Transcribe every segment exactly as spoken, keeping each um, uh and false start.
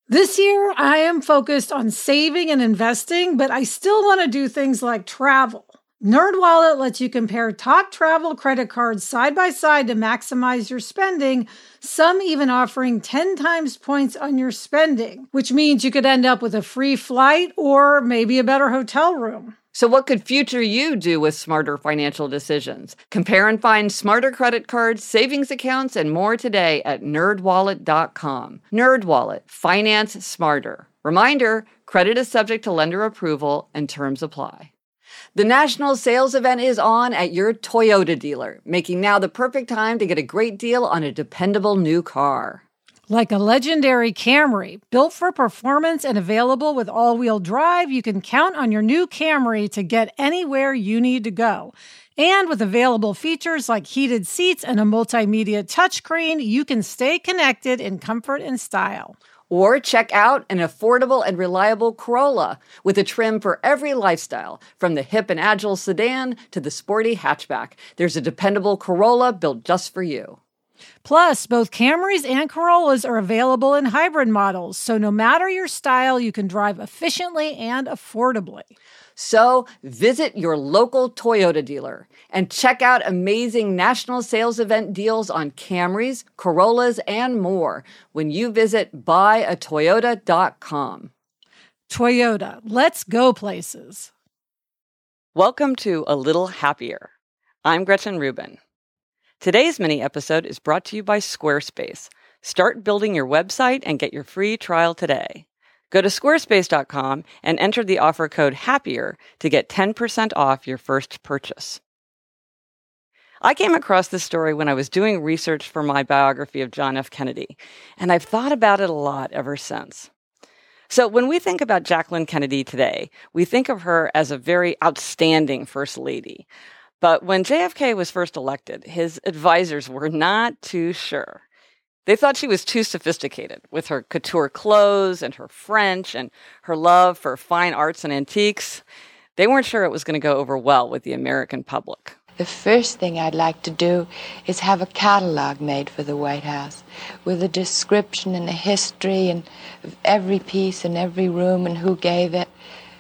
This year, I am focused on saving and investing, but I still want to do things like travel. NerdWallet lets you compare top travel credit cards side by side to maximize your spending, some even offering ten times points on your spending, which means you could end up with a free flight or maybe a better hotel room. So what could future you do with smarter financial decisions? Compare and find smarter credit cards, savings accounts, and more today at nerd wallet dot com. NerdWallet. Finance smarter. Reminder, credit is subject to lender approval and terms apply. The national sales event is on at your Toyota dealer, making now the perfect time to get a great deal on a dependable new car. Like a legendary Camry, built for performance and available with all-wheel drive, you can count on your new Camry to get anywhere you need to go. And with available features like heated seats and a multimedia touchscreen, you can stay connected in comfort and style. Or check out an affordable and reliable Corolla with a trim for every lifestyle, from the hip and agile sedan to the sporty hatchback. There's a dependable Corolla built just for you. Plus, both Camrys and Corollas are available in hybrid models, so no matter your style, you can drive efficiently and affordably. So visit your local Toyota dealer and check out amazing national sales event deals on Camrys, Corollas, and more when you visit buy a toyota dot com. Toyota, let's go places. Welcome to A Little Happier. I'm Gretchen Rubin. Today's mini-episode is brought to you by Squarespace. Start building your website and get your free trial today. Go to squarespace dot com and enter the offer code HAPPIER to get ten percent off your first purchase. I came across this story when I was doing research for my biography of John F. Kennedy, and I've thought about it a lot ever since. So when we think about Jacqueline Kennedy today, we think of her as a very outstanding First Lady. But when J F K was first elected, his advisors were not too sure. They thought she was too sophisticated with her couture clothes and her French and her love for fine arts and antiques. They weren't sure it was going to go over well with the American public. The first thing I'd like to do is have a catalog made for the White House with a description and a history and of every piece and every room and who gave it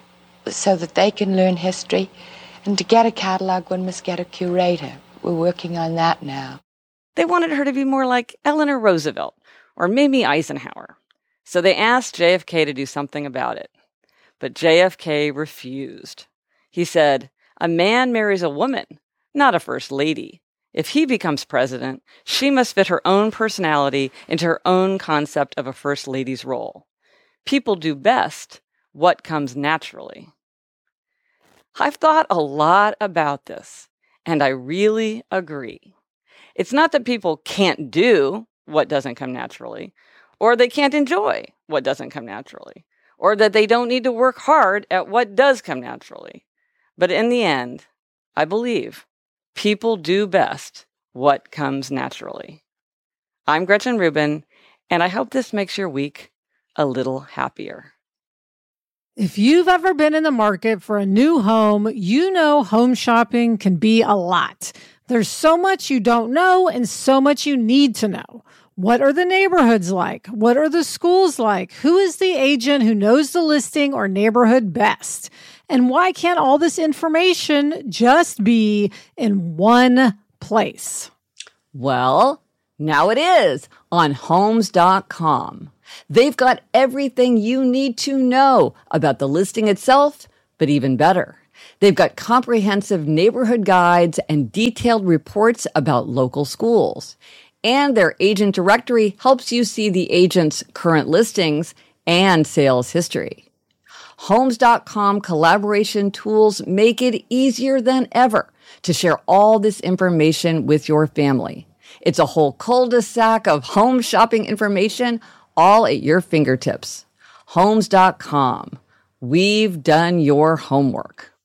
so that they can learn history. And to get a catalog, one must get a curator. We're working on that now. They wanted her to be more like Eleanor Roosevelt or Mamie Eisenhower. So they asked J F K to do something about it. But J F K refused. He said, "A man marries a woman, not a first lady. If he becomes president, she must fit her own personality into her own concept of a first lady's role. People do best what comes naturally." I've thought a lot about this, and I really agree. It's not that people can't do what doesn't come naturally, or they can't enjoy what doesn't come naturally, or that they don't need to work hard at what does come naturally. But in the end, I believe people do best what comes naturally. I'm Gretchen Rubin, and I hope this makes your week a little happier. If you've ever been in the market for a new home, you know home shopping can be a lot. There's so much you don't know and so much you need to know. What are the neighborhoods like? What are the schools like? Who is the agent who knows the listing or neighborhood best? And why can't all this information just be in one place? Well, now it is on homes dot com. They've got everything you need to know about the listing itself, but even better. They've got comprehensive neighborhood guides and detailed reports about local schools. And their agent directory helps you see the agent's current listings and sales history. homes dot com collaboration tools make it easier than ever to share all this information with your family. It's a whole cul-de-sac of home shopping information all at your fingertips. homes dot com. We've done your homework.